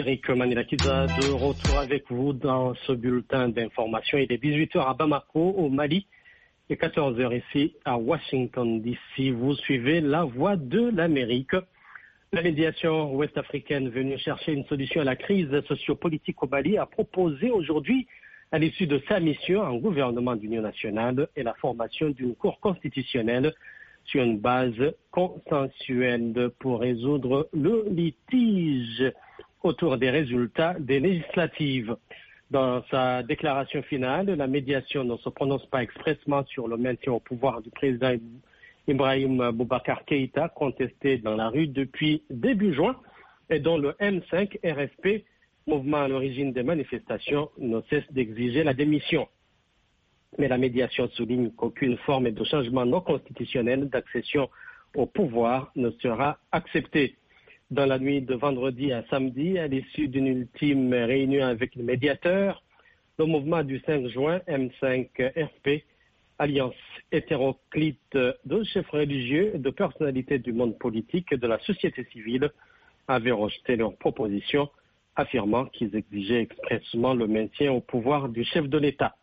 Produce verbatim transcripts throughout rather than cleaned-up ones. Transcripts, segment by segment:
Eric Manilakiza de retour avec vous dans ce bulletin d'information. Il est dix-huit heures à Bamako, au Mali, et quatorze heures ici à Washington D C. Vous suivez la voix de l'Amérique. La médiation ouest-africaine venue chercher une solution à la crise sociopolitique au Mali a proposé aujourd'hui, à l'issue de sa mission, un gouvernement d'union nationale et la formation d'une cour constitutionnelle sur une base consensuelle pour résoudre le litige autour des résultats des législatives. Dans sa déclaration finale, la médiation ne se prononce pas expressément sur le maintien au pouvoir du président Ibrahim Boubacar Keïta, contesté dans la rue depuis début juin, et dont le M cinq R F P, mouvement à l'origine des manifestations, ne cesse d'exiger la démission. Mais la médiation souligne qu'aucune forme de changement non constitutionnel d'accession au pouvoir ne sera acceptée. Dans la nuit de vendredi à samedi, à l'issue d'une ultime réunion avec le médiateur, le mouvement du cinq juin, M cinq R P, alliance hétéroclite de chefs religieux et de personnalités du monde politique et de la société civile, avait rejeté leurs propositions, affirmant qu'ils exigeaient expressément le maintien au pouvoir du chef de l'État.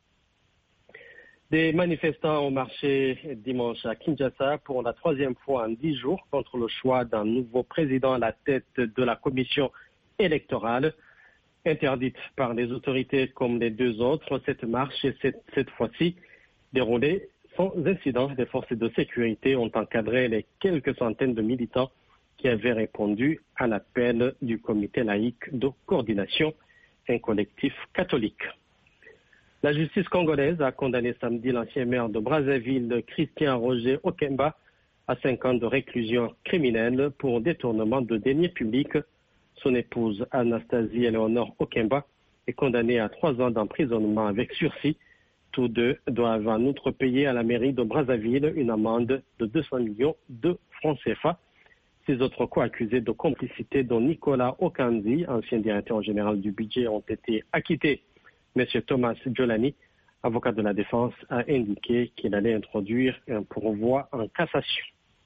Des manifestants ont marché dimanche à Kinshasa pour la troisième fois en dix jours contre le choix d'un nouveau président à la tête de la commission électorale. Interdite par les autorités comme les deux autres, cette marche est cette, cette fois-ci déroulée sans incident. Les forces de sécurité ont encadré les quelques centaines de militants qui avaient répondu à l'appel du comité laïque de coordination, un collectif catholique. La justice congolaise a condamné samedi l'ancien maire de Brazzaville, Christian Roger Okemba, à cinq ans de réclusion criminelle pour détournement de deniers publics. Son épouse Anastasie Eleonore Okemba est condamnée à trois ans d'emprisonnement avec sursis. Tous deux doivent en outre payer à la mairie de Brazzaville une amende de deux cents millions de francs C F A. Ces autres co-accusés de complicité, dont Nicolas Okanzi, ancien directeur général du budget, ont été acquittés. M. Thomas Jolani, avocat de la défense, a indiqué qu'il allait introduire un pourvoi en cassation.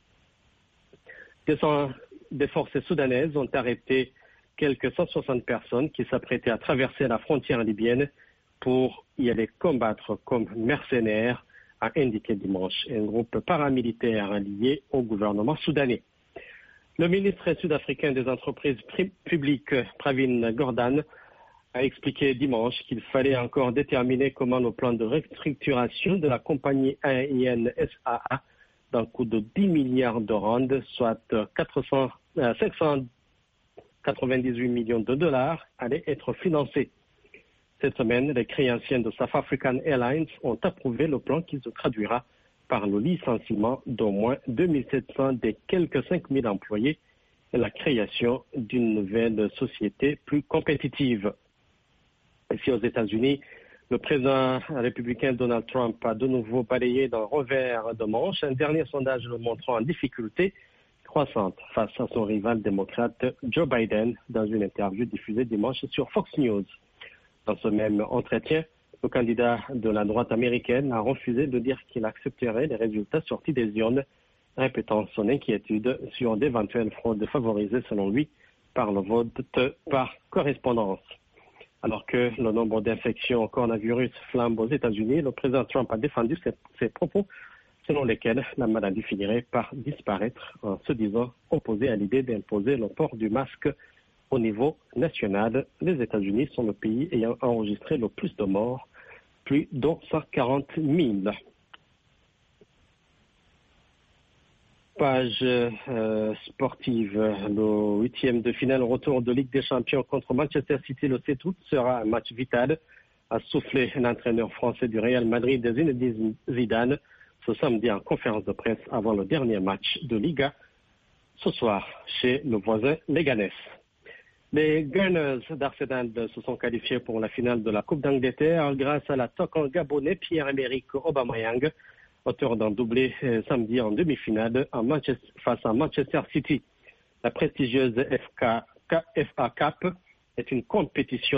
Des forces soudanaises ont arrêté quelques cent soixante personnes qui s'apprêtaient à traverser la frontière libyenne pour y aller combattre comme mercenaires, a indiqué dimanche un groupe paramilitaire lié au gouvernement soudanais. Le ministre sud-africain des entreprises publiques, Pravin Gordhan, a expliqué dimanche qu'il fallait encore déterminer comment le plan de restructuration de la compagnie aérienne S A A, d'un coût de dix milliards de rand, soit quatre cents, euh, cinq cent quatre-vingt-dix-huit millions de dollars, allait être financé. Cette semaine, les créanciers de South African Airlines ont approuvé le plan qui se traduira par le licenciement d'au moins deux mille sept cents des quelques cinq mille employés et la création d'une nouvelle société plus compétitive. Ici aux États-Unis, le président républicain Donald Trump a de nouveau balayé d'un revers de manche un dernier sondage le montrant en difficulté croissante face à son rival démocrate Joe Biden dans une interview diffusée dimanche sur Fox News. Dans ce même entretien, le candidat de la droite américaine a refusé de dire qu'il accepterait les résultats sortis des urnes, répétant son inquiétude sur d'éventuelles fraudes favorisées selon lui par le vote par correspondance. Alors que le nombre d'infections au coronavirus flambe aux États-Unis, le président Trump a défendu ses, ses propos selon lesquels la maladie finirait par disparaître en se disant opposé à l'idée d'imposer le port du masque au niveau national. Les États-Unis sont le pays ayant enregistré le plus de morts, plus de cent quarante mille. Page euh, sportive, le huitième de finale retour de Ligue des Champions contre Manchester City le sept août sera un match vital, a soufflé l'entraîneur français du Real Madrid, Zinedine Zidane, ce samedi en conférence de presse avant le dernier match de Liga, ce soir chez le voisin Leganés. Les Gunners d'Arsenal se sont qualifiés pour la finale de la Coupe d'Angleterre grâce à l'attaquant gabonais Pierre-Emerick Aubameyang, auteur d'un doublé euh, samedi en demi-finale en Manchester, face à Manchester City. La prestigieuse F A Cup est une compétition